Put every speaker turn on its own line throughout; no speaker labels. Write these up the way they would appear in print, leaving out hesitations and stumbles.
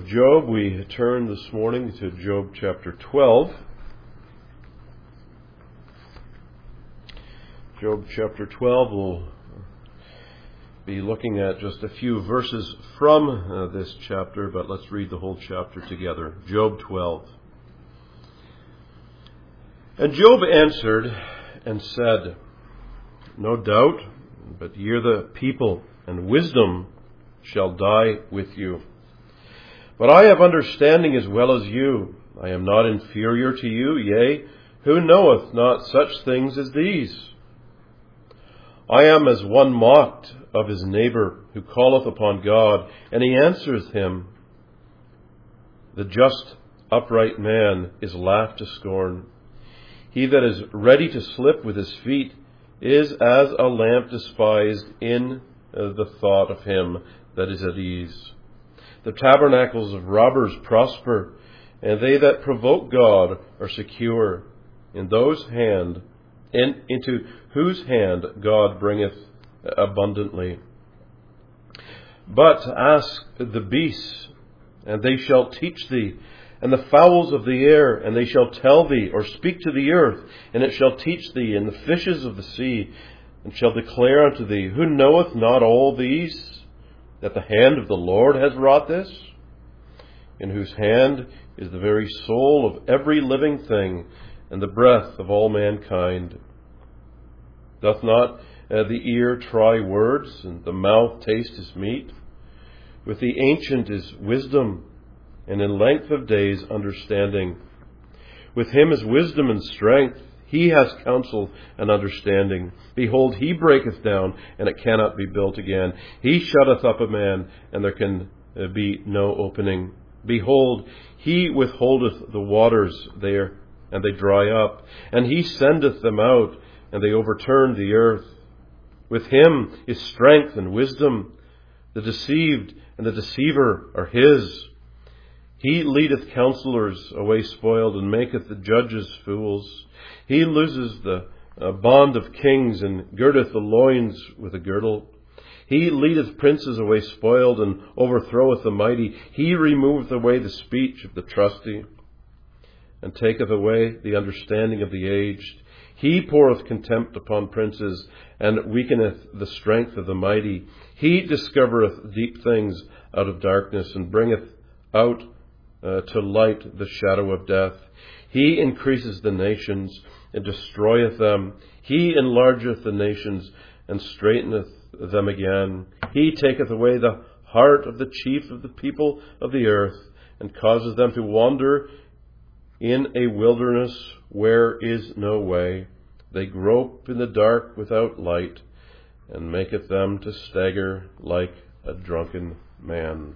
of Job, we turn this morning to Job chapter 12. Job chapter 12, we'll be looking at just a few verses from this chapter, but let's read the whole chapter together. Job 12. And Job answered and said, No doubt, but ye are the people, and wisdom shall die with you. But I have understanding as well as you. I am not inferior to you, yea, who knoweth not such things as these? I am as one mocked of his neighbor, who calleth upon God, and he answereth him. The just, upright man is laughed to scorn. He that is ready to slip with his feet is as a lamp despised in the thought of him that is at ease. The tabernacles of robbers prosper, and they that provoke God are secure. Into whose hand God bringeth abundantly. But ask the beasts, and they shall teach thee, and the fowls of the air, and they shall tell thee, or speak to the earth, and it shall teach thee, and the fishes of the sea, and shall declare unto thee, who knoweth not all these, that the hand of the Lord has wrought this? In whose hand is the very soul of every living thing, and the breath of all mankind. Doth not the ear try words, and the mouth taste his meat? With the ancient is wisdom, and in length of days understanding. With him is wisdom and strength. He has counsel and understanding. Behold, he breaketh down, and it cannot be built again. He shutteth up a man, and there can be no opening. Behold, he withholdeth the waters there, and they dry up. And he sendeth them out, and they overturn the earth. With him is strength and wisdom. The deceived and the deceiver are his. He leadeth counselors away spoiled, and maketh the judges fools. He looses the bond of kings, and girdeth the loins with a girdle. He leadeth princes away spoiled, and overthroweth the mighty. He removeth away the speech of the trusty, and taketh away the understanding of the aged. He poureth contempt upon princes, and weakeneth the strength of the mighty. He discovereth deep things out of darkness, and bringeth out to light the shadow of death. He increases the nations, and destroyeth them. He enlargeth the nations, and straighteneth them again. He taketh away the heart of the chief of the people of the earth, and causes them to wander in a wilderness where is no way. They grope in the dark without light, and maketh them to stagger like a drunken man.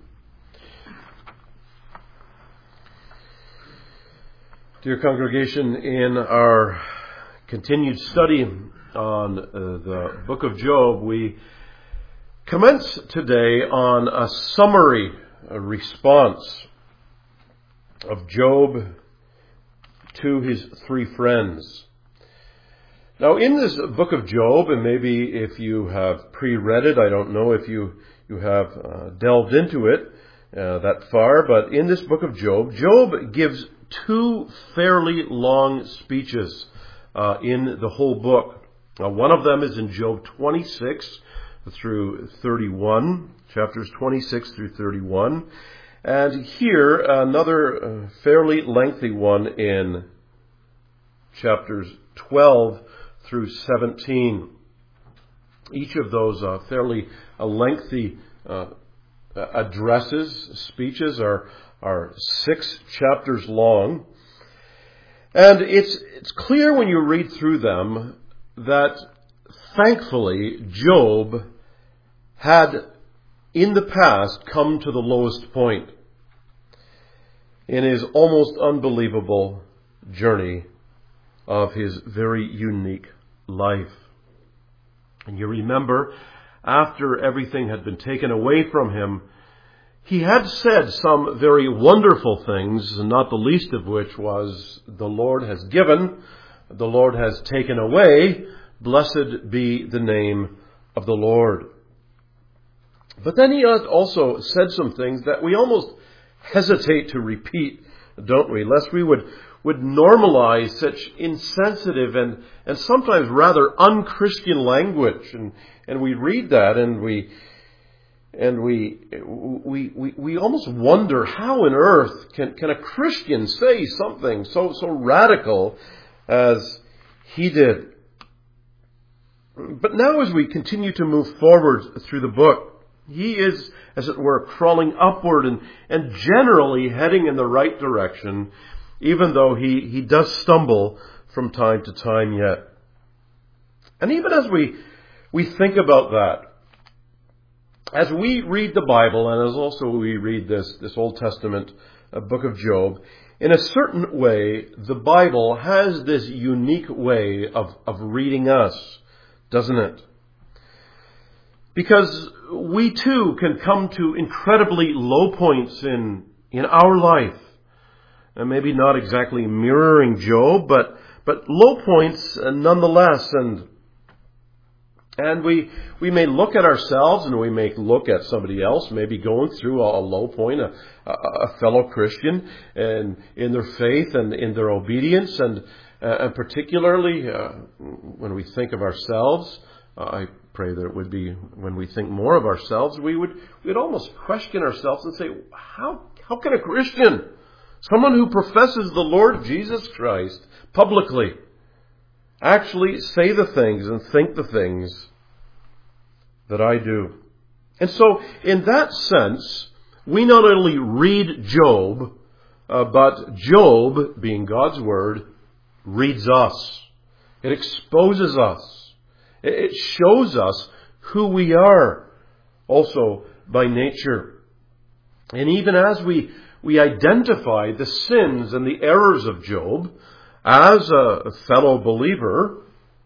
Dear congregation, in our continued study on the book of Job, we commence today on a summary response of Job to his three friends. Now, in this book of Job, and maybe if you have pre-read it, I don't know if you have delved into it that far, but in this book of Job, Job gives two fairly long speeches in the whole book. Now, one of them is in Job 26 through 31, chapters 26 through 31. And here, another fairly lengthy one in chapters 12 through 17. Each of those fairly lengthy speeches are 6 chapters long. And it's clear when you read through them that thankfully Job had in the past come to the lowest point in his almost unbelievable journey of his very unique life. And you remember, after everything had been taken away from him, he had said some very wonderful things, not the least of which was, the Lord has given, the Lord has taken away, blessed be the name of the Lord. But then he had also said some things that we almost hesitate to repeat, don't we? Lest we would normalize such insensitive and sometimes rather unchristian language. And we read that and we almost wonder how on earth can a Christian say something so radical as he did. But now as we continue to move forward through the book, he is, as it were, crawling upward and generally heading in the right direction, even though he does stumble from time to time yet. And even as we think about that, as we read the Bible, and as also we read this Old Testament book of Job, in a certain way, the Bible has this unique way of reading us, doesn't it? Because we too can come to incredibly low points in our life. And maybe not exactly mirroring Job, but low points nonetheless. And we may look at ourselves and we may look at somebody else, maybe going through a low point, a fellow Christian, and in their faith and in their obedience, and particularly when we think of ourselves, I pray that it would be when we think more of ourselves, we'd almost question ourselves and say, how can a Christian, someone who professes the Lord Jesus Christ publicly, actually say the things and think the things that I do? And so, in that sense, we not only read Job, but Job, being God's Word, reads us. It exposes us. It shows us who we are, also by nature. And even as we identify the sins and the errors of Job, as a fellow believer,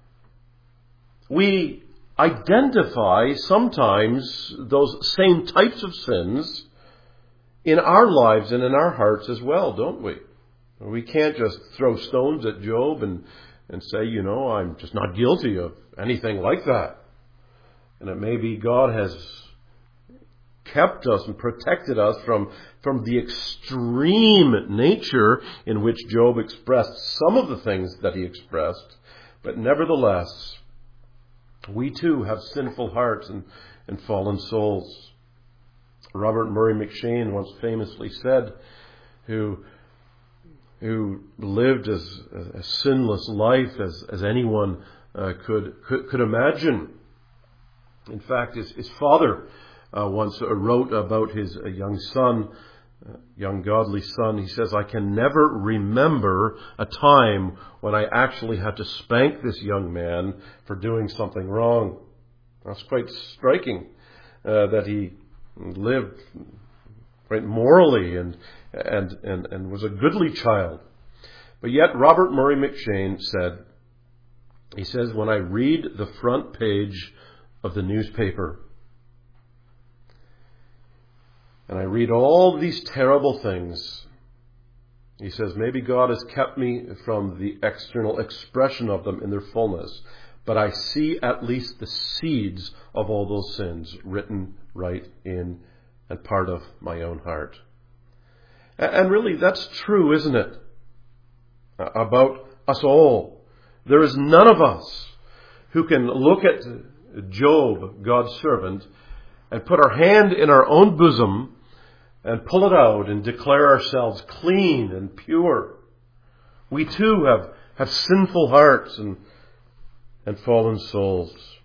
we identify sometimes those same types of sins in our lives and in our hearts as well, don't we? We can't just throw stones at Job and say, I'm just not guilty of anything like that. And it may be God has kept us and protected us from the extreme nature in which Job expressed some of the things that he expressed. But nevertheless, we too have sinful hearts and fallen souls. Robert Murray McCheyne once famously said, who lived as a sinless life as anyone could imagine. In fact, his father once wrote about his young son, young godly son. He says, "I can never remember a time when I actually had to spank this young man for doing something wrong." That's quite striking, that he lived quite morally and was a goodly child. But yet Robert Murray McCheyne says, "When I read the front page of the newspaper and I read all these terrible things," he says, "maybe God has kept me from the external expression of them in their fullness, but I see at least the seeds of all those sins written right in and part of my own heart." And really, that's true, isn't it? About us all. There is none of us who can look at Job, God's servant, and put our hand in our own bosom and pull it out and declare ourselves clean and pure. We too have sinful hearts and fallen souls.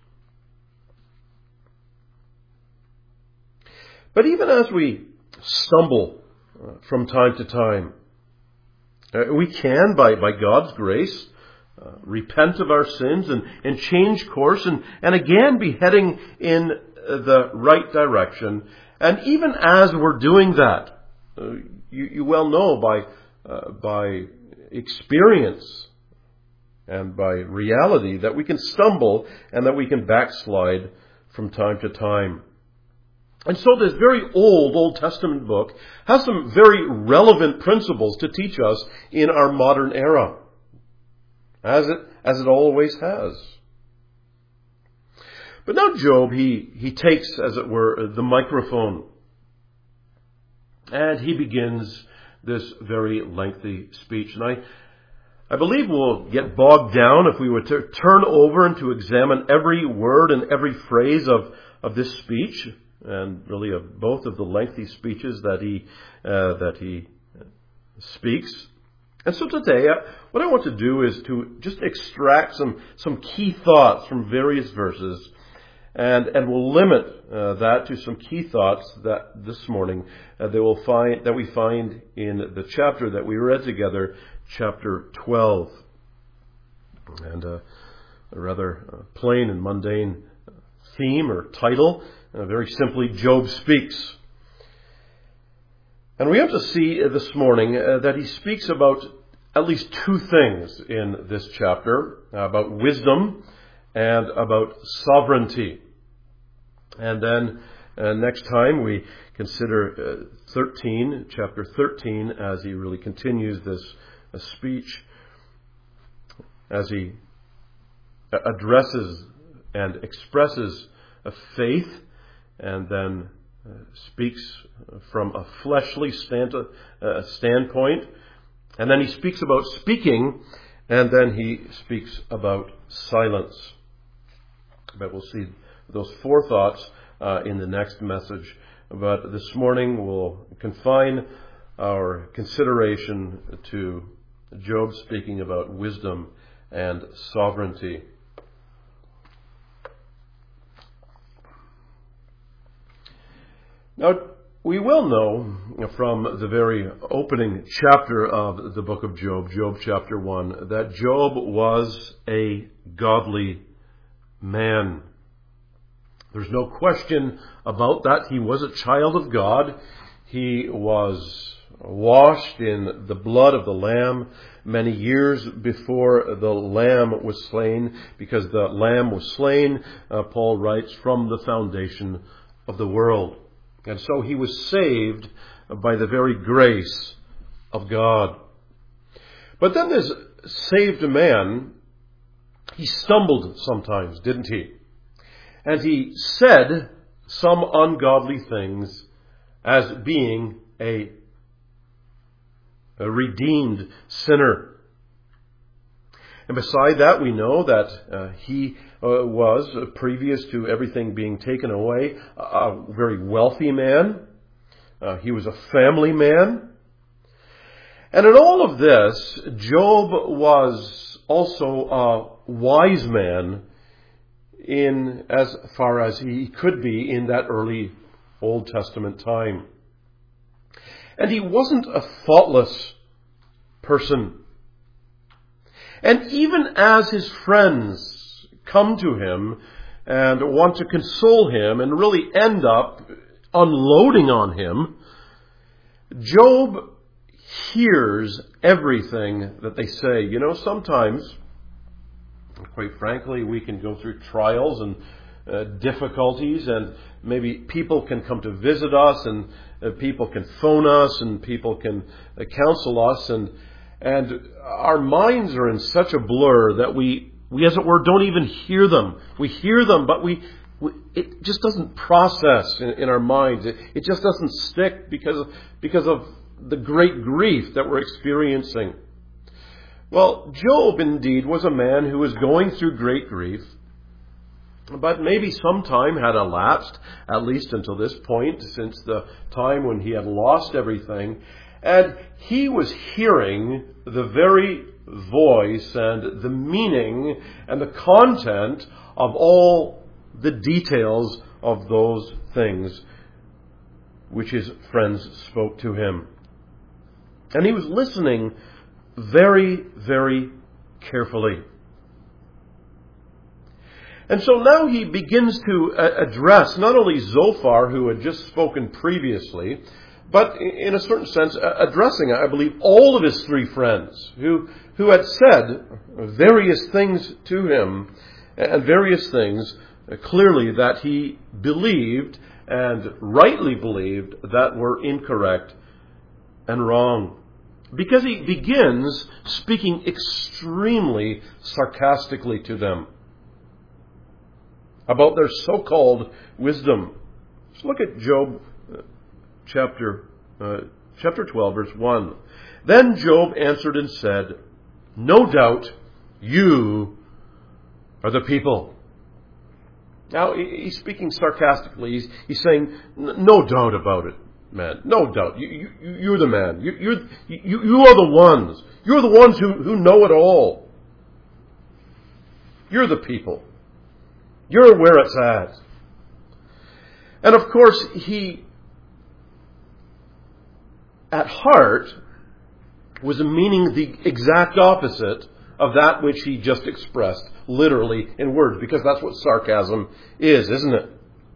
But even as we stumble from time to time, we can, by God's grace, repent of our sins and change course and again be heading in the right direction. And even as we're doing that, you well know by experience and by reality that we can stumble and that we can backslide from time to time. And so this very Old Testament book has some very relevant principles to teach us in our modern era, as it always has. But now Job, he takes, as it were, the microphone. And he begins this very lengthy speech. And I believe we'll get bogged down if we were to turn over and to examine every word and every phrase of this speech, and really of both of the lengthy speeches that he speaks. And so today, what I want to do is to just extract some key thoughts from various verses, and we'll limit that to some key thoughts that this morning that we find in the chapter that we read together, chapter 12. And a rather plain and mundane theme or title, very simply, Job Speaks. And we have to see this morning that he speaks about at least two things in this chapter, about wisdom and about sovereignty. And then next time we consider chapter 13, as he really continues this speech, as he addresses and expresses a faith, and then speaks from a fleshly standpoint, and then he speaks about speaking, and then he speaks about silence. But we'll see those four thoughts in the next message. But this morning we'll confine our consideration to Job speaking about wisdom and sovereignty. Now, we will know from the very opening chapter of the book of Job, Job chapter 1, that Job was a godly man. There's no question about that. He was a child of God. He was washed in the blood of the Lamb many years before the Lamb was slain, because the Lamb was slain, Paul writes, from the foundation of the world. And so he was saved by the very grace of God. But then this saved man, he stumbled sometimes, didn't he? And he said some ungodly things as being a redeemed sinner. And beside that, we know that he was, previous to everything being taken away, a very wealthy man. He was a family man. And in all of this, Job was also a wise man in as far as he could be in that early Old Testament time. And he wasn't a thoughtless person. And even as his friends come to him and want to console him and really end up unloading on him, Job hears everything that they say. You know, sometimes, quite frankly, we can go through trials and difficulties, and maybe people can come to visit us, and people can phone us, and people can counsel us, and our minds are in such a blur that we as it were don't even hear them. We hear them, but it just doesn't process in our minds. It just doesn't stick because of the great grief that we're experiencing. Well, Job indeed was a man who was going through great grief, but maybe some time had elapsed, at least until this point, since the time when he had lost everything, and he was hearing the very voice and the meaning and the content of all the details of those things which his friends spoke to him. And he was listening very, very carefully. And so now he begins to address not only Zophar, who had just spoken previously, but in a certain sense addressing, I believe, all of his three friends who had said various things to him, and various things clearly that he believed and rightly believed that were incorrect and wrong. Because he begins speaking extremely sarcastically to them about their so-called wisdom. Let's look at Job chapter Chapter 12, verse 1. Then Job answered and said, "No doubt you are the people." Now, he's speaking sarcastically. He's saying, no doubt about it, man. No doubt. You're the man. You are the ones. You're the ones who know it all. You're the people. You're where it's at. And of course, he, at heart, was meaning the exact opposite of that which he just expressed, literally in words, because that's what sarcasm is, isn't it?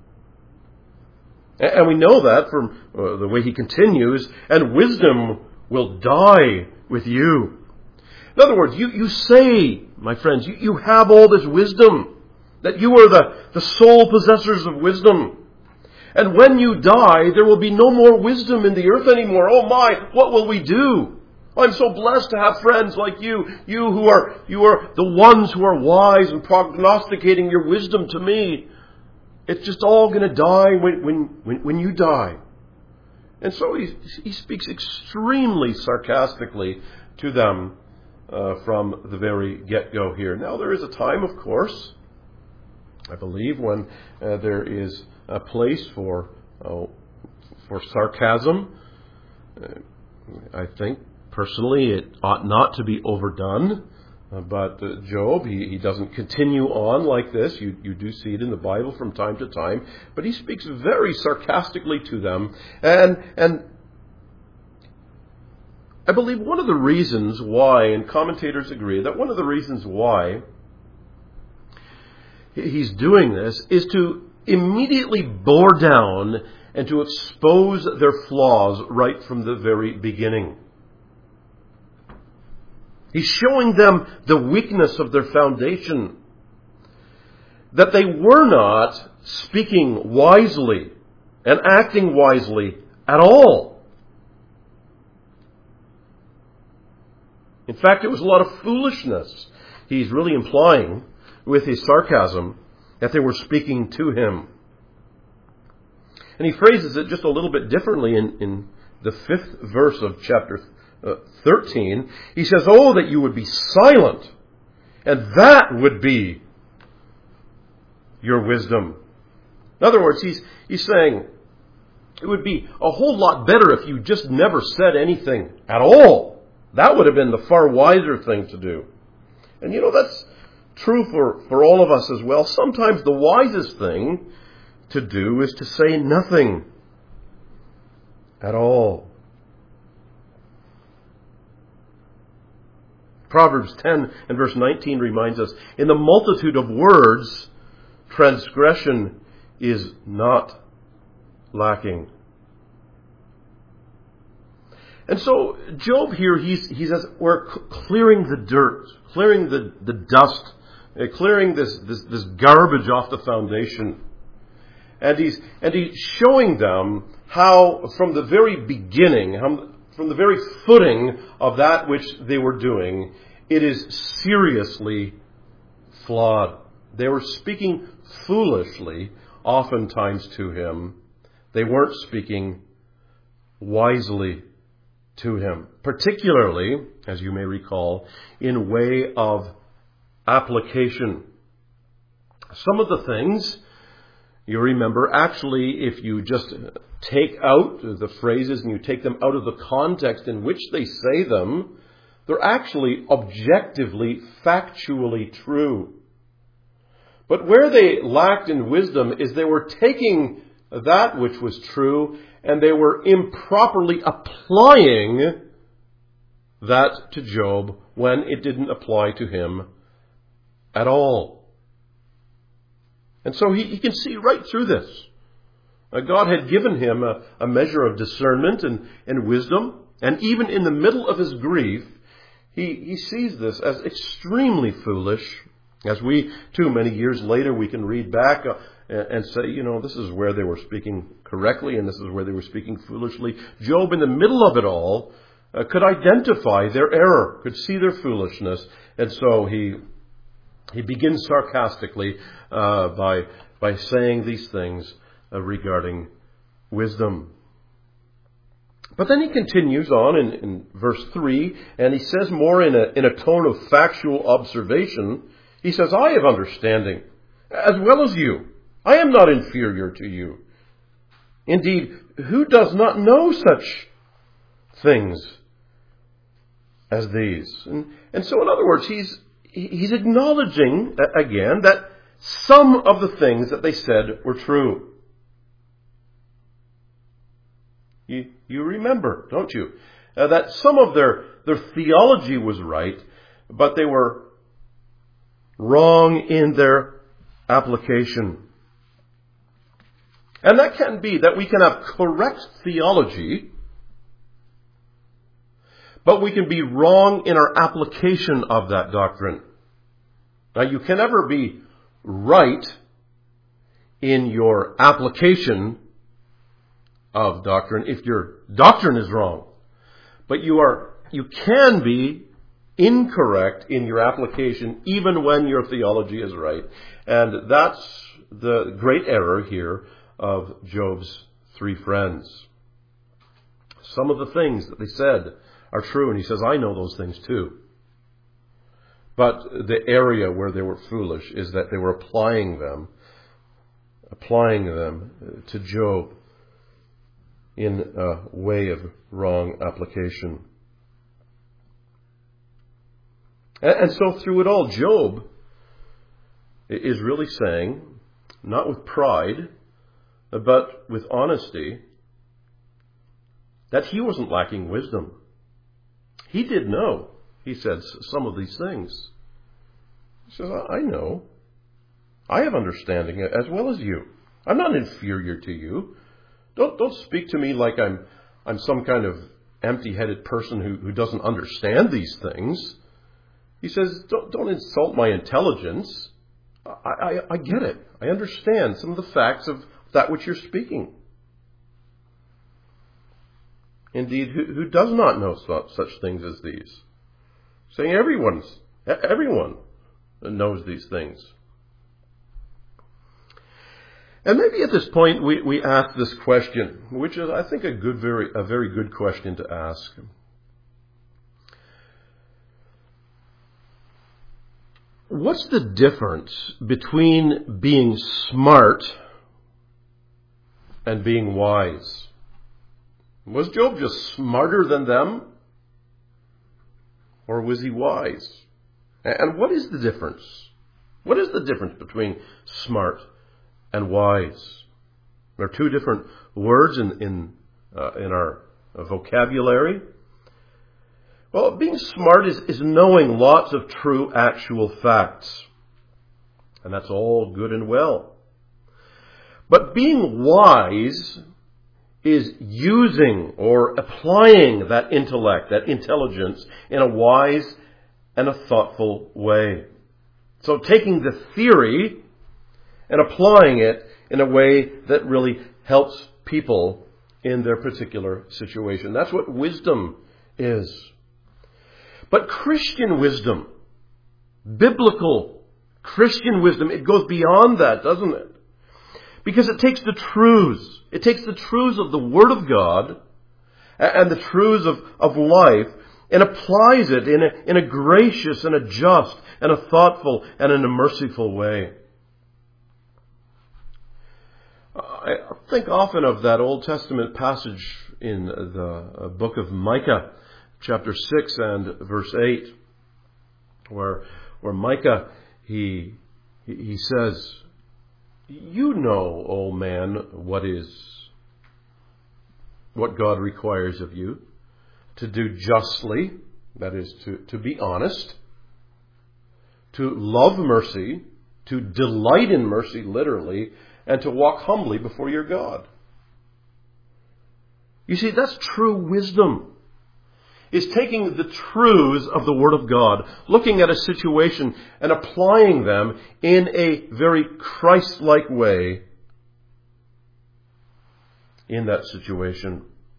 And we know that from the way he continues, "And wisdom will die with you." In other words, you say, my friends, you have all this wisdom, that you are the sole possessors of wisdom. And when you die, there will be no more wisdom in the earth anymore. Oh my, what will we do? I'm so blessed to have friends like you. You are the ones who are wise and prognosticating your wisdom to me. It's just all going to die when you die. And so he speaks extremely sarcastically to them from the very get-go here. Now there is a time, of course, I believe, when there is a place for sarcasm. I think personally, it ought not to be overdone, but Job, he doesn't continue on like this. You do see it in the Bible from time to time, but he speaks very sarcastically to them, and I believe one of the reasons why, and commentators agree, that one of the reasons why he's doing this is to immediately bore down and to expose their flaws right from the very beginning. He's showing them the weakness of their foundation, that they were not speaking wisely and acting wisely at all. In fact, it was a lot of foolishness. He's really implying with his sarcasm that they were speaking to him. And he phrases it just a little bit differently in the 5th verse of chapter 13. He says, "Oh, that you would be silent, and that would be your wisdom." In other words, he's saying it would be a whole lot better if you just never said anything at all. That would have been the far wiser thing to do. And that's true for all of us as well. Sometimes the wisest thing to do is to say nothing at all. Proverbs 10 and verse 19 reminds us, "In the multitude of words, transgression is not lacking." And so Job here, he says, we're clearing the dirt, clearing the dust, clearing this garbage off the foundation. And he's showing them how from the very beginning, from the very footing of that which they were doing, it is seriously flawed. They were speaking foolishly, oftentimes to him. They weren't speaking wisely to him, particularly, as you may recall, in way of application. Some of the things, you remember, actually, if you just take out the phrases and you take them out of the context in which they say them, they're actually objectively, factually true. But where they lacked in wisdom is they were taking that which was true and they were improperly applying that to Job when it didn't apply to him at all. And so he can see right through this. God had given him a measure of discernment and wisdom, and even in the middle of his grief, he sees this as extremely foolish. As we, too, many years later, we can read back and say, this is where they were speaking correctly and this is where they were speaking foolishly. Job, in the middle of it all, could identify their error, could see their foolishness, and so he begins sarcastically by saying these things regarding wisdom. But then he continues on in verse 3, and he says more in a tone of factual observation. He says, I have understanding, as well as you. I am not inferior to you. Indeed, who does not know such things as these? And so, in other words, he's acknowledging, again, that some of the things that they said were true. You remember, don't you, that some of their theology was right, but they were wrong in their application. And that can be that we can have correct theology, but we can be wrong in our application of that doctrine. Now, you can never be right in your application of doctrine if your doctrine is wrong. But you can be incorrect in your application even when your theology is right. And that's the great error here of Job's three friends. Some of the things that they said are true, and he says, I know those things too. But the area where they were foolish is that they were applying them to Job in a way of wrong application. And so through it all, Job is really saying, not with pride, but with honesty, that he wasn't lacking wisdom. He did know, he said, some of these things. He says, I know. I have understanding as well as you. I'm not inferior to you. Don't speak to me like I'm some kind of empty-headed person who doesn't understand these things. He says, don't insult my intelligence. I get it. I understand some of the facts of that which you're speaking. Indeed, who does not know such things as these? Saying everyone knows these things. And maybe at this point we ask this question, which is, I think, a very good question to ask. What's the difference between being smart and being wise? Was Job just smarter than them? Or was he wise? And what is the difference? What is the difference between smart and wise? There are two different words in our vocabulary. Well, being smart is knowing lots of true, actual facts. And that's all good and well. But being wise is using or applying that intellect, that intelligence, in a wise and a thoughtful way. So taking the theory and applying it in a way that really helps people in their particular situation. That's what wisdom is. But Christian wisdom, biblical Christian wisdom, it goes beyond that, doesn't it? Because it takes the truths. It takes the truths of the Word of God and the truths of life and applies it in a gracious and a just and a thoughtful and in a merciful way. I think often of that Old Testament passage in the book of Micah, chapter 6 and verse 8, where Micah, he says, you know, O man, what God requires of you, to do justly, that is, to be honest, to love mercy, to delight in mercy, literally, and to walk humbly before your God. You see, that's true wisdom. Is taking the truths of the Word of God, looking at a situation and applying them in a very Christ-like way in that situation.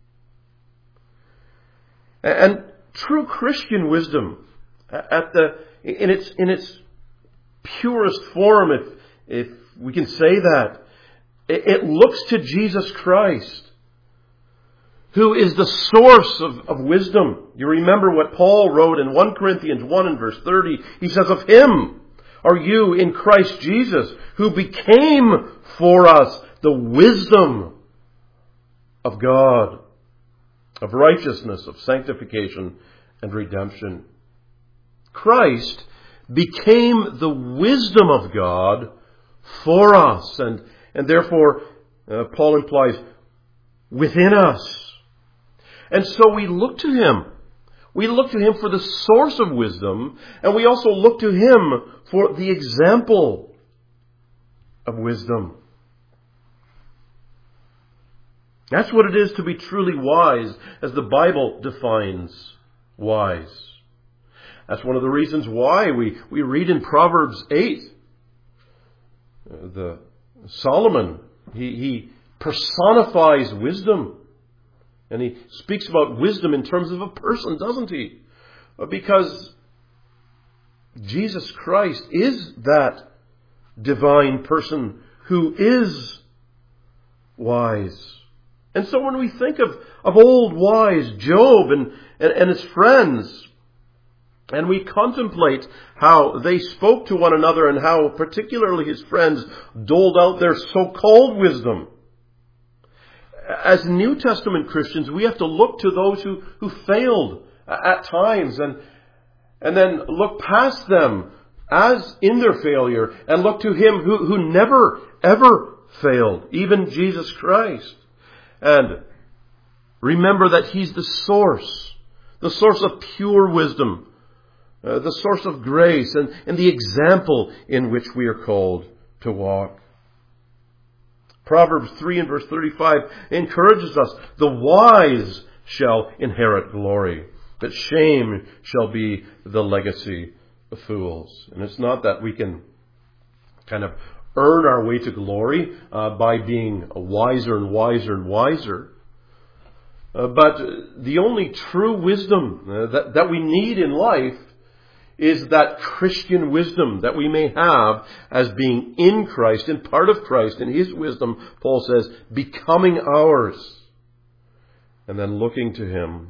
And true Christian wisdom, in its purest form, if we can say that, it looks to Jesus Christ, who is the source of wisdom. You remember what Paul wrote in 1 Corinthians 1 and verse 30. He says, of him are you in Christ Jesus, who became for us the wisdom of God, of righteousness, of sanctification, and redemption. Christ became the wisdom of God for us, and therefore, Paul implies, within us. And so we look to Him. We look to Him for the source of wisdom, and we also look to Him for the example of wisdom. That's what it is to be truly wise, as the Bible defines wise. That's one of the reasons why we read in Proverbs 8, Solomon, he personifies wisdom. And he speaks about wisdom in terms of a person, doesn't he? Because Jesus Christ is that divine person who is wise. And so when we think of old wise Job and his friends, and we contemplate how they spoke to one another and how particularly his friends doled out their so-called wisdom, as New Testament Christians, we have to look to those who failed at times and then look past them as in their failure and look to Him who never, ever failed, even Jesus Christ. And remember that He's the source of pure wisdom, the source of grace, and the example in which we are called to walk. Proverbs 3 and verse 35 encourages us, the wise shall inherit glory, but shame shall be the legacy of fools. And it's not that we can kind of earn our way to glory by being wiser and wiser and wiser. But the only true wisdom that we need in life is that Christian wisdom that we may have as being in Christ, in part of Christ, in His wisdom, Paul says, becoming ours, and then looking to Him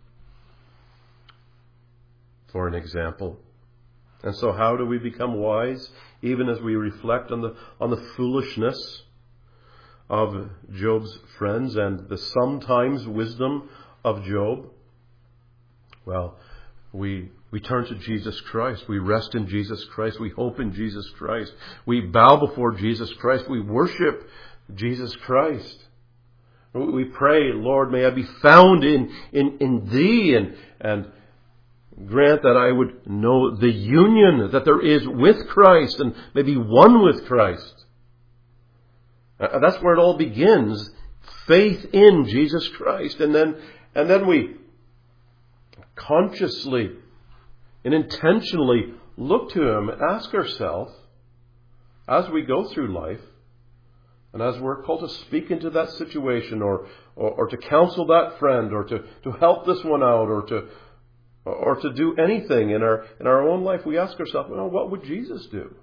for an example. And so how do we become wise? Even as we reflect on the foolishness of Job's friends and the sometimes wisdom of Job. Well, we turn to Jesus Christ. We rest in Jesus Christ. We hope in Jesus Christ. We bow before Jesus Christ. We worship Jesus Christ. We pray, Lord, may I be found in Thee, and grant that I would know the union that there is with Christ and may be one with Christ. That's where it all begins. Faith in Jesus Christ. And then we consciously and intentionally look to Him and ask ourselves, as we go through life, and as we're called to speak into that situation or to counsel that friend or to help this one out or to do anything in our own life, we ask ourselves, well, what would Jesus do?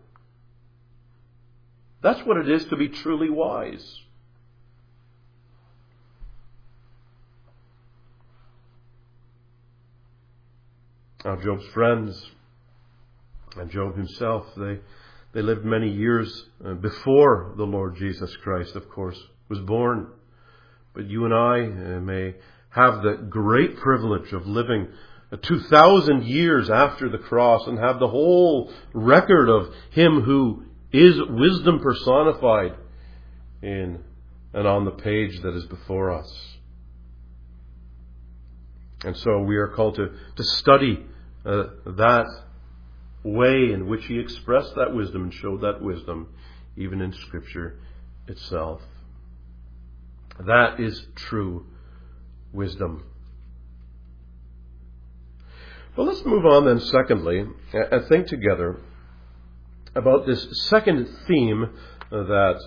That's what it is to be truly wise. Now, Job's friends and Job himself, they lived many years before the Lord Jesus Christ, of course, was born. But you and I may have the great privilege of living 2,000 years after the cross and have the whole record of Him who is wisdom personified in and on the page that is before us. And so we are called to study that way in which He expressed that wisdom and showed that wisdom, even in Scripture itself. That is true wisdom. Well, let's move on then, secondly, and think together about this second theme that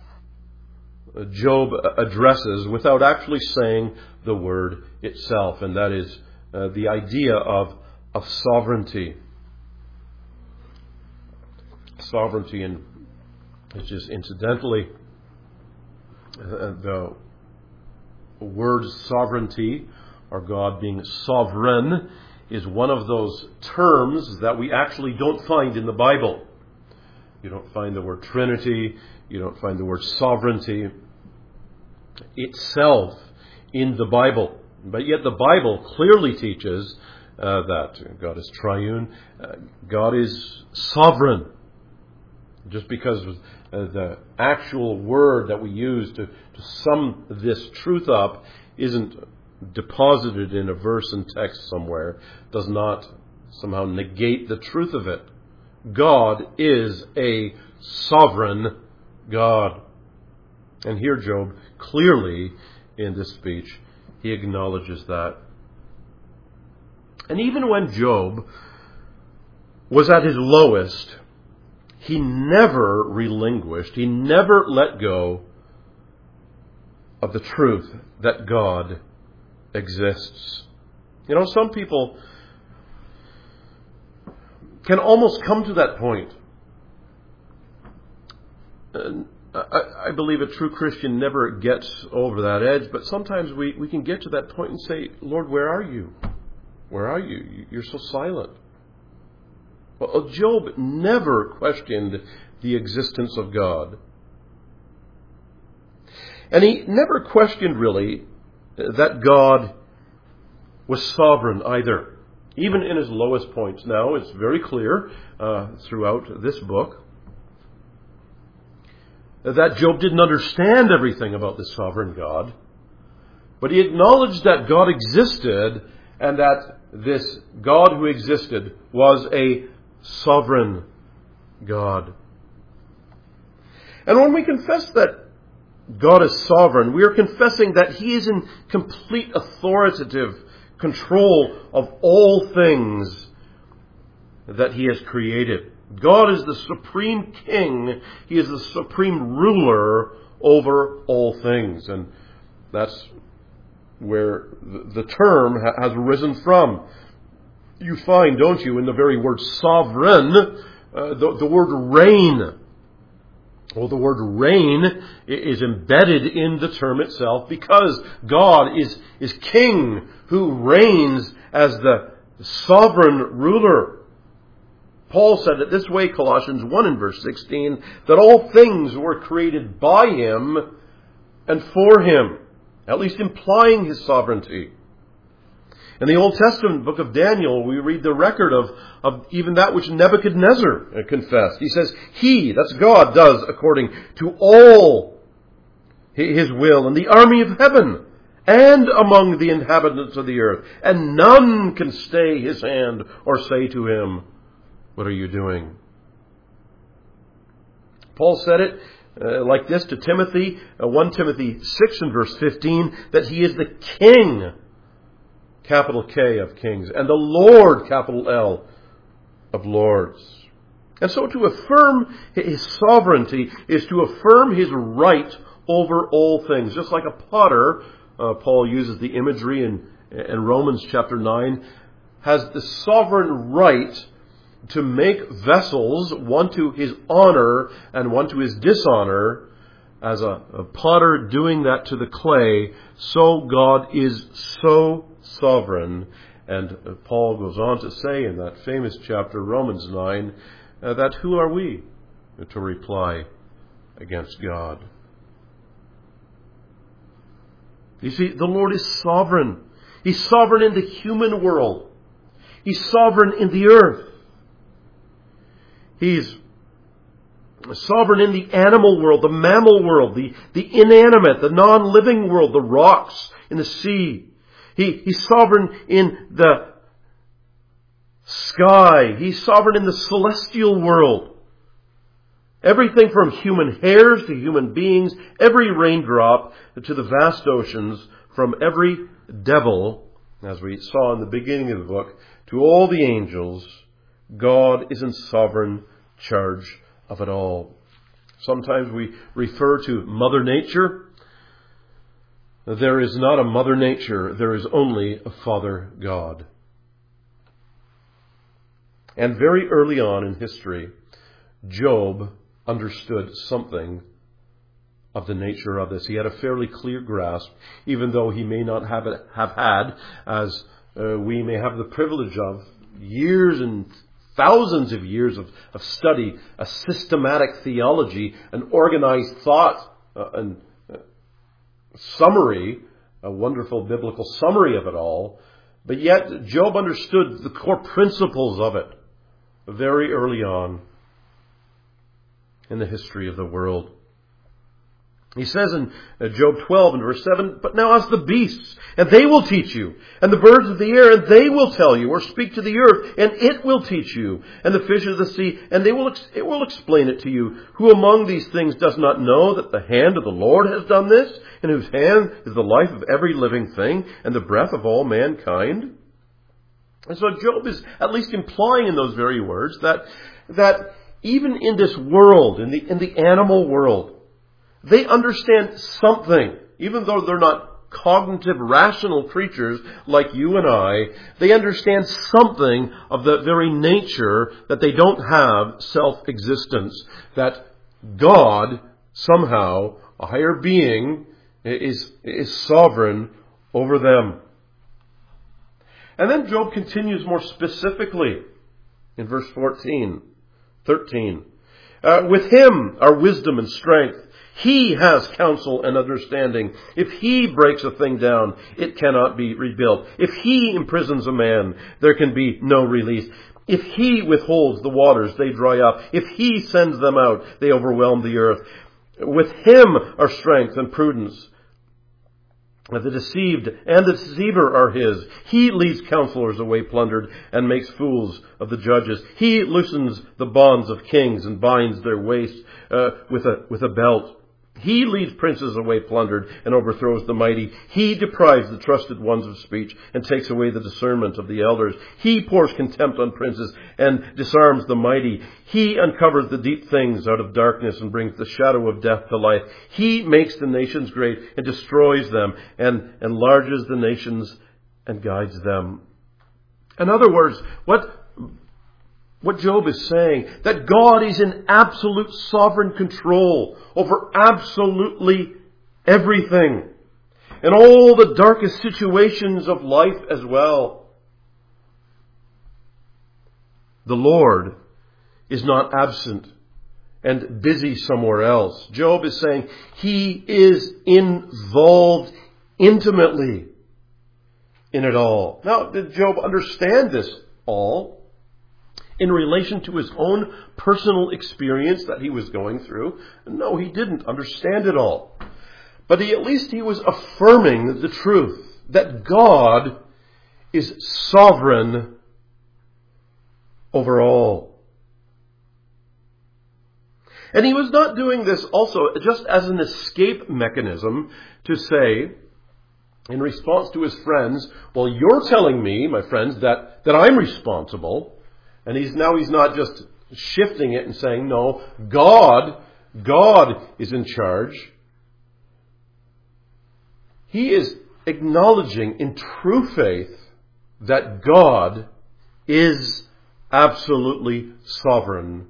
Job addresses without actually saying the word itself, and that is the idea of sovereignty. Sovereignty, and it's just incidentally, word sovereignty, or God being sovereign, is one of those terms that we actually don't find in the Bible. You don't find the word Trinity, you don't find the word sovereignty itself in the Bible. But yet the Bible clearly teaches that God is triune, God is sovereign. Just because the actual word that we use to sum this truth up isn't deposited in a verse and text somewhere, does not somehow negate the truth of it. God is a sovereign God. And here Job clearly in this speech, he acknowledges that. And even when Job was at his lowest, he never relinquished, he never let go of the truth that God exists. You know, some people can almost come to that point. I believe a true Christian never gets over that edge, but sometimes we can get to that point and say, Lord, where are you? Where are you? You're so silent. Well, Job never questioned the existence of God. And he never questioned, really, that God was sovereign either. Even in his lowest points. Now, it's very clear throughout this book that Job didn't understand everything about this sovereign God. But he acknowledged that God existed and that this God who existed was a sovereign God. And when we confess that God is sovereign, we are confessing that He is in complete authoritative control of all things that He has created. God is the supreme king. He is the supreme ruler over all things. And that's where the term has arisen from. You find, don't you, in the very word sovereign, the word reign. Well, the word reign is embedded in the term itself because God is king who reigns as the sovereign ruler. Paul said it this way, Colossians 1 and verse 16, that all things were created by Him and for Him, at least implying His sovereignty. In the Old Testament book of Daniel, we read the record of even that which Nebuchadnezzar confessed. He says, He, that's God, does according to all His will in the army of heaven and among the inhabitants of the earth. And none can stay His hand or say to Him, what are you doing? Paul said it like this to Timothy, 1 Timothy 6 and verse 15, that He is the King, capital K, of kings, and the Lord, capital L, of lords. And so to affirm His sovereignty is to affirm His right over all things. Just like a potter, Paul uses the imagery in Romans chapter 9, has the sovereign right to make vessels, one to his honor and one to his dishonor. As a potter doing that to the clay, so God is so sovereign. And Paul goes on to say in that famous chapter, Romans 9, that who are we to reply against God? You see, the Lord is sovereign. He's sovereign in the human world. He's sovereign in the earth. He's sovereign in the animal world, the mammal world, the inanimate, the non-living world, the rocks in the sea. He's sovereign in the sky. He's sovereign in the celestial world. Everything from human hairs to human beings, every raindrop to the vast oceans, from every devil, as we saw in the beginning of the book, to all the angels, God is in sovereign charge of it all. Sometimes we refer to Mother Nature. There is not a Mother Nature. There is only a Father God. And very early on in history, Job understood something of the nature of this. He had a fairly clear grasp, even though he may not have had, as we may have the privilege of, years and thousands of years of study, a systematic theology, an organized thought, and summary, a wonderful biblical summary of it all. But yet Job understood the core principles of it very early on in the history of the world. He says in Job 12 and verse 7, "But now ask the beasts, and they will teach you, and the birds of the air, and they will tell you, or speak to the earth, and it will teach you, and the fish of the sea, and it will explain it to you. Who among these things does not know that the hand of the Lord has done this, in whose hand is the life of every living thing, and the breath of all mankind?" And so Job is at least implying in those very words that even in this world, in the animal world, they understand something, even though they're not cognitive, rational creatures like you and I. They understand something of the very nature that they don't have self-existence, that God, somehow, a higher being, is sovereign over them. And then Job continues more specifically in verse 13. "With him are wisdom and strength. He has counsel and understanding. If he breaks a thing down, it cannot be rebuilt. If he imprisons a man, there can be no release. If he withholds the waters, they dry up. If he sends them out, they overwhelm the earth. With him are strength and prudence. The deceived and the deceiver are his. He leads counselors away plundered and makes fools of the judges. He loosens the bonds of kings and binds their waist with a belt. He leads princes away plundered and overthrows the mighty. He deprives the trusted ones of speech and takes away the discernment of the elders. He pours contempt on princes and disarms the mighty. He uncovers the deep things out of darkness and brings the shadow of death to light. He makes the nations great and destroys them and enlarges the nations and guides them." In other words, what Job is saying, that God is in absolute sovereign control over absolutely everything. And all the darkest situations of life as well. The Lord is not absent and busy somewhere else. Job is saying he is involved intimately in it all. Now, did Job understand this all in relation to his own personal experience that he was going through? No, he didn't understand it all. But at least he was affirming the truth that God is sovereign over all. And he was not doing this also just as an escape mechanism to say, in response to his friends, "Well, you're telling me, my friends, that I'm responsible." And he's not just shifting it and saying, "No, God is in charge." He is acknowledging in true faith that God is absolutely sovereign,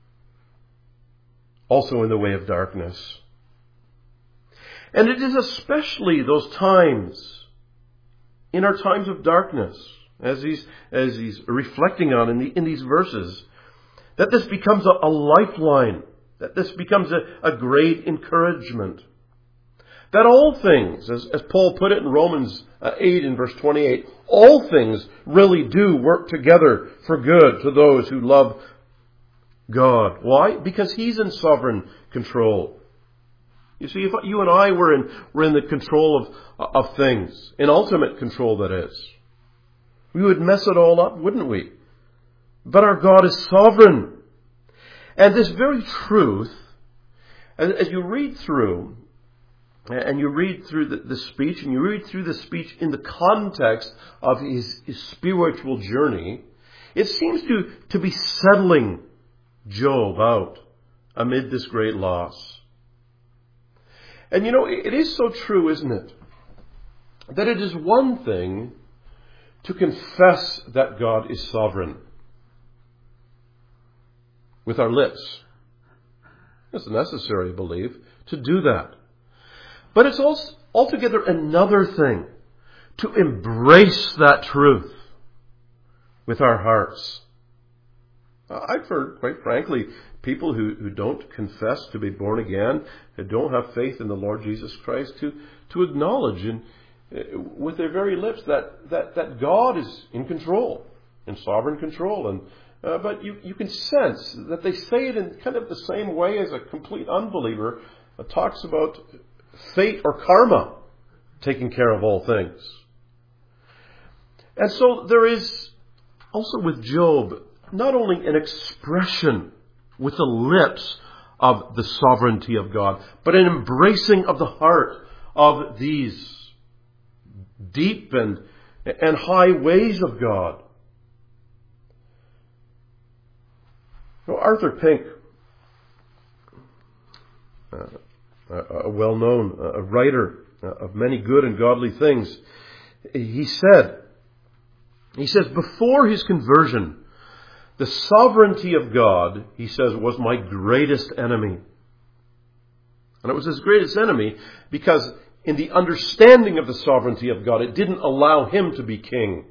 also in the way of darkness. And it is especially those times, in our times of darkness, as he's reflecting on in these verses, that this becomes a lifeline, that this becomes a great encouragement. That all things, as Paul put it in Romans 8 in verse 28, all things really do work together for good to those who love God. Why? Because He's in sovereign control. You see, if you and I were in the control of things, in ultimate control that is, we would mess it all up, wouldn't we? But our God is sovereign. And this very truth, as you read through, and you read through the speech, and you read through the speech in the context of his spiritual journey, it seems to be settling Job out amid this great loss. And it is so true, isn't it? That it is one thing to confess that God is sovereign with our lips. It's necessary, I believe, to do that. But it's also altogether another thing to embrace that truth with our hearts. I've heard, quite frankly, people who don't confess to be born again, who don't have faith in the Lord Jesus Christ, to acknowledge with their very lips that God is in control, in sovereign control. But you can sense that they say it in kind of the same way as a complete unbeliever talks about fate or karma taking care of all things. And so there is also with Job not only an expression with the lips of the sovereignty of God, but an embracing of the heart of these deep and high ways of God. Arthur Pink, a well-known writer of many good and godly things, he says, before his conversion, the sovereignty of God, he says, was my greatest enemy. And it was his greatest enemy because in the understanding of the sovereignty of God, it didn't allow him to be king.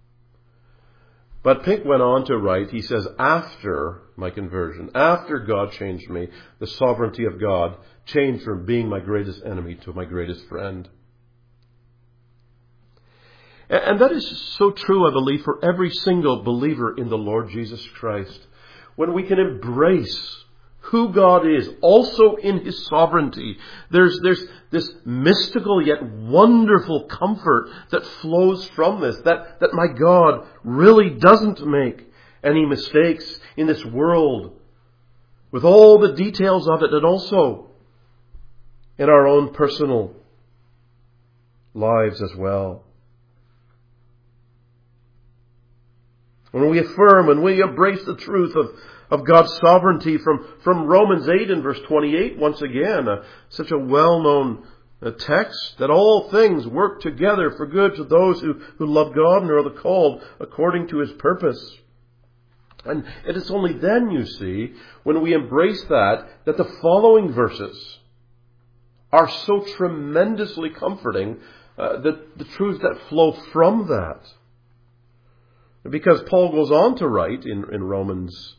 But Pink went on to write, he says, after my conversion, after God changed me, the sovereignty of God changed from being my greatest enemy to my greatest friend. And that is so true, I believe, for every single believer in the Lord Jesus Christ. When we can embrace who God is, also in His sovereignty, there's this mystical yet wonderful comfort that flows from this, that my God really doesn't make any mistakes in this world, with all the details of it, and also in our own personal lives as well. When we affirm and we embrace the truth of God's sovereignty from Romans 8 and verse 28, once again, such a well-known text, that all things work together for good to those who love God and are the called according to His purpose. And it is only then, you see, when we embrace that the following verses are so tremendously comforting, the truths that flow from that. Because Paul goes on to write in Romans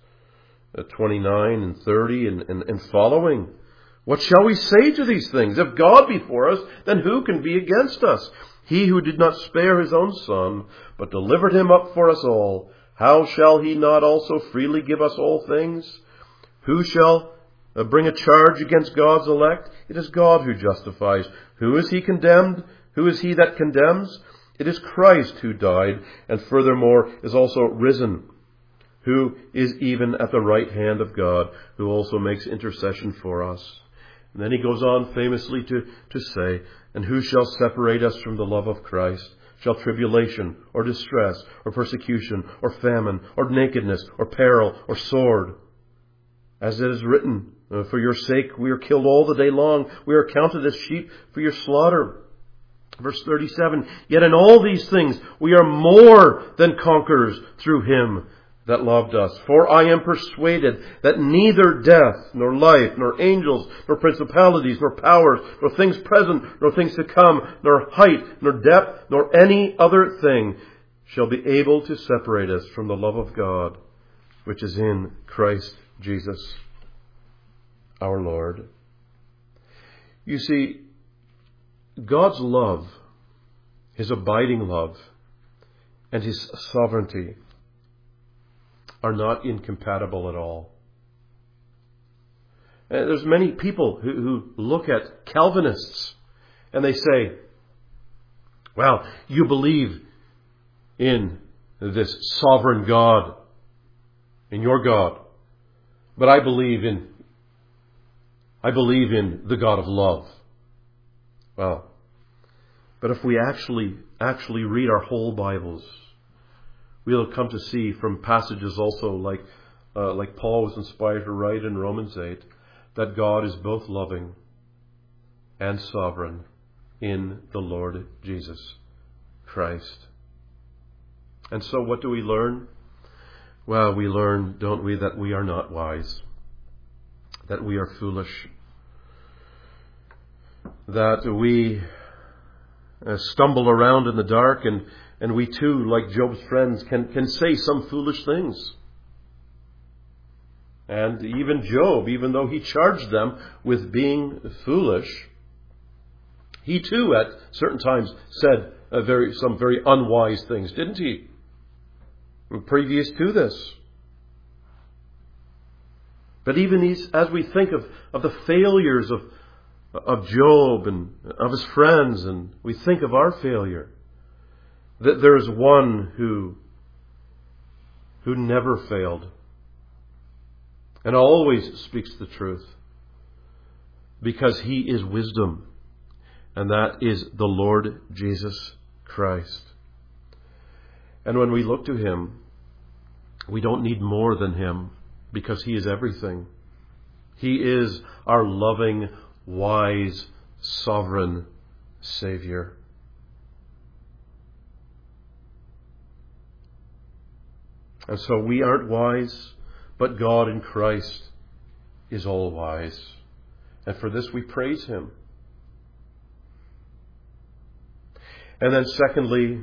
29 and 30 and following, what shall we say to these things? If God be for us, then who can be against us? He who did not spare His own Son, but delivered Him up for us all, how shall He not also freely give us all things? Who shall bring a charge against God's elect? It is God who justifies. Who is He condemned? Who is he that condemns? It is Christ who died, and furthermore is also risen, who is even at the right hand of God, who also makes intercession for us. And then he goes on famously to say, and who shall separate us from the love of Christ? Shall tribulation, or distress, or persecution, or famine, or nakedness, or peril, or sword? As it is written, for your sake we are killed all the day long. We are counted as sheep for your slaughter. Verse 37, yet in all these things we are more than conquerors through Him that loved us. For I am persuaded that neither death, nor life, nor angels, nor principalities, nor powers, nor things present, nor things to come, nor height, nor depth, nor any other thing shall be able to separate us from the love of God, which is in Christ Jesus our Lord. You see, God's love, His abiding love, and His sovereignty are not incompatible at all. There's many people who look at Calvinists and they say, well, you believe in this sovereign God, in your God, but I believe in the God of love. Well, but if we actually read our whole Bibles, we'll come to see from passages also like Paul was inspired to write in Romans 8, that God is both loving and sovereign in the Lord Jesus Christ. And so what do we learn? Well, we learn, don't we, that we are not wise, that we are foolish. that we stumble around in the dark, and we too, like Job's friends, can say some foolish things. And even Job, even though he charged them with being foolish, he too at certain times said some very unwise things, didn't he? Previous to this. But even as we think of the failures of Job and of his friends, and we think of our failure, that there is one who never failed and always speaks the truth, because he is wisdom, and that is the Lord Jesus Christ. And when we look to him, we don't need more than him, because he is everything. He is our loving, wise, sovereign Savior. And so we aren't wise, but God in Christ is all wise. And for this we praise him. And then secondly,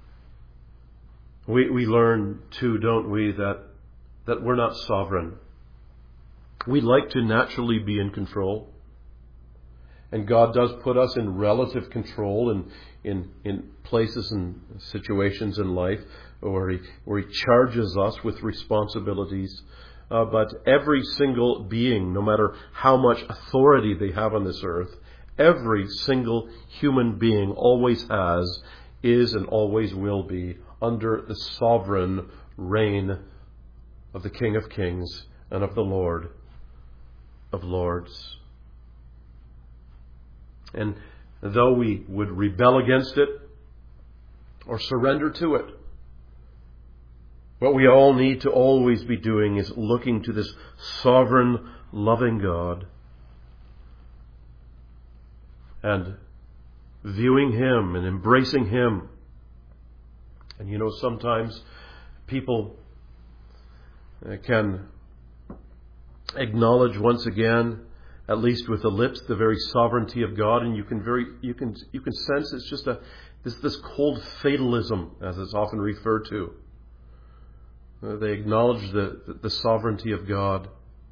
we learn too, don't we, that we're not sovereign. We like to naturally be in control. And God does put us in relative control in places and situations in life where he charges us with responsibilities. But every single being, no matter how much authority they have on this earth, every single human being always has, is, and always will be under the sovereign reign of the King of Kings and of the Lord of Lords. And though we would rebel against it or surrender to it, what we all need to always be doing is looking to this sovereign, loving God and viewing him and embracing him. And you know, sometimes people can acknowledge once again, at least with the lips, the very sovereignty of God, and you can sense it's just this cold fatalism, as it's often referred to. They acknowledge the sovereignty of God.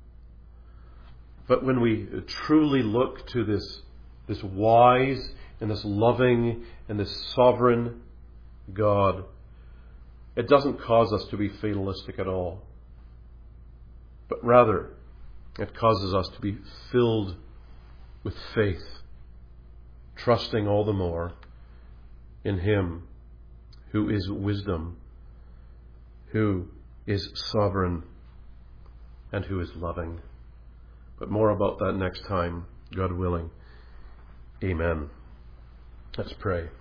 But when we truly look to this wise and this loving and this sovereign God, it doesn't cause us to be fatalistic at all. But rather, it causes us to be filled with faith, trusting all the more in him who is wisdom, who is sovereign, and who is loving. But more about that next time, God willing. Amen. Let's pray.